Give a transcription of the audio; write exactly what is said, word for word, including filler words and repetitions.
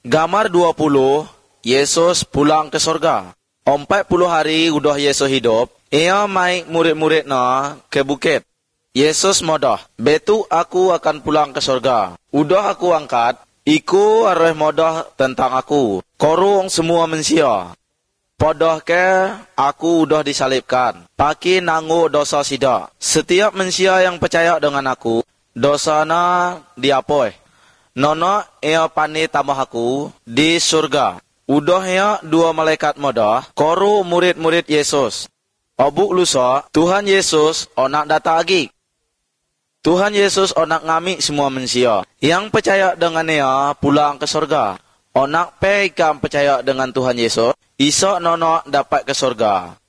Gambar dua puluh, Yesus pulang ke surga. Empat puluh hari udah Yesus hidup, ia mai murid-muridnya ke bukit. Yesus modah, betu aku akan pulang ke surga. Udah aku angkat, iku arwah modah tentang aku. Korong semua manusia. Podoh ke, aku udah disalibkan. Paki nanggu dosa sida. Setiap manusia yang percaya dengan aku, dosana diapoi. Nono ia pani tambah aku di surga. Udah ya dua malaikat modah, koru murid-murid Yesus. Obuk lusa, Tuhan Yesus onak data lagi. Tuhan Yesus onak ngami semua manusia. Yang percaya dengan ia pulang ke surga. Onak pekam percaya dengan Tuhan Yesus, isok nono dapat ke surga.